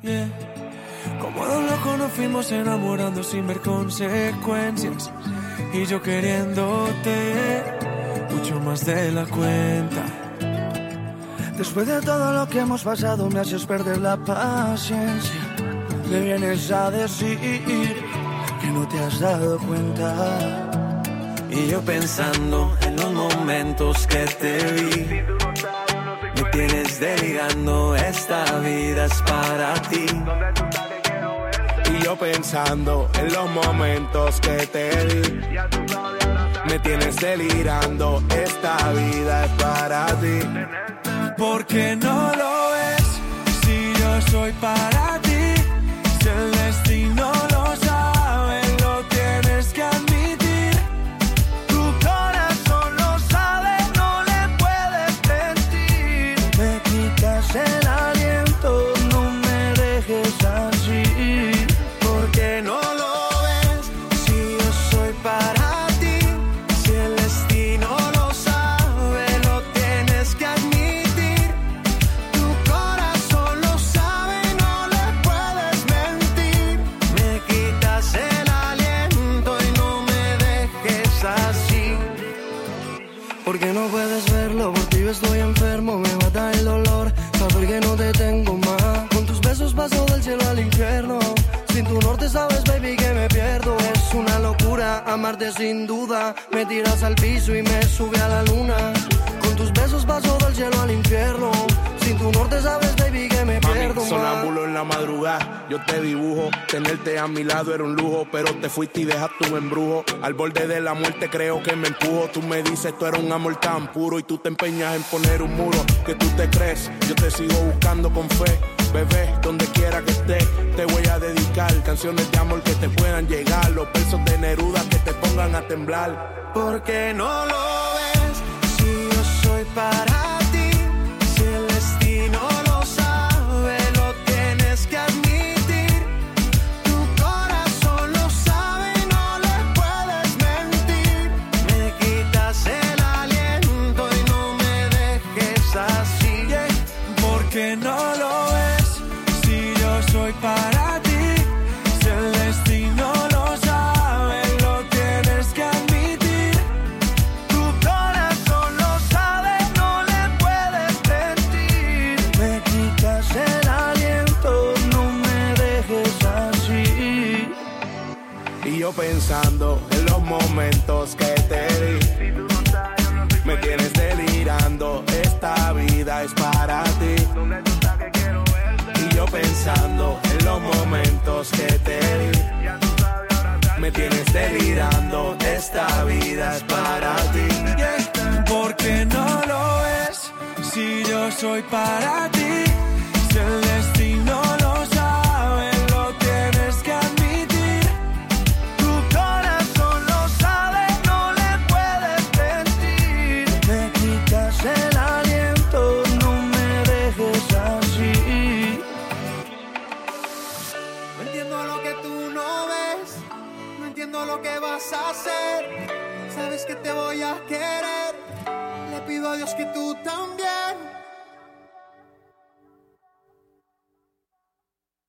Yeah. Como dos locos nos fuimos enamorando sin ver consecuencias. Y yo queriéndote mucho más de la cuenta. Después de todo lo que hemos pasado me haces perder la paciencia. Me vienes a decir que no te has dado cuenta. Y yo pensando en los momentos que te vi. Me tienes delirando, esta vida es para ti. Y yo pensando en los momentos que te di. Me tienes delirando, esta vida es para ti. ¿Por qué no lo ves? Si yo soy para ti. Si el destino lo sabe, lo tienes que admitir. Tu corazón lo sabe, no le puedes mentir. Me quitas el aliento, no me dejes así. ¿Por qué no lo ves? Si yo soy para ti. Si el destino lo sabe, lo tienes que admitir. Tu corazón lo sabe, no le puedes mentir. Me quitas el aliento y no me dejes así. Porque no puedes verlo, por ti yo estoy enfermo. Me mata el dolor, saber que no te tengo más. Con tus besos paso del cielo al infierno. Sin tu norte sabes, baby, que me pierdo. Es una locura amarte sin duda. Me tiras al piso y me sube a la luna. Con tus besos paso del cielo al infierno. Sin tu norte sabes, baby, que me pierdo. Sonámbulo en la madrugada, yo te dibujo. Tenerte a mi lado era un lujo, pero te fuiste y dejaste un embrujo. Al borde de la muerte creo que me empujo. Tú me dices, tú eres un amor tan puro. Y tú te empeñas en poner un muro. Que tú te crees, yo te sigo buscando con fe. Bebé, donde quiera que esté, te voy a dedicar canciones de amor que te puedan llegar. Los versos de Neruda que te pongan a temblar. ¿Por qué no lo ves? Si yo soy para ti. Si el destino lo sabe, lo tienes que admitir. Tu corazón lo sabe, no le puedes mentir. Me quitas el aliento y no me dejes así. Yeah. ¿Por qué no lo ves? Si yo soy para ti. Si el destino lo sabe, lo tienes que admitir. Tu corazón lo sabe, no le puedes mentir. Me quitas el aliento, no me dejes así. Y yo pensando en los momentos que te di. Me tienes delirando, esta vida es para ti. Y yo pensando en los momentos que te di. Me tienes delirando, esta vida es para ti. Yeah. ¿Por qué no lo ves? Si yo soy para ti. Si el destino lo sabe, lo tienes que admitir. Tu corazón lo sabe, no le puedes mentir. Me quitas el aliento, no me dejes así. No entiendo lo que tú no ves, no entiendo lo que vas a hacer. Sabes que te voy a querer, le pido a Dios que tú también.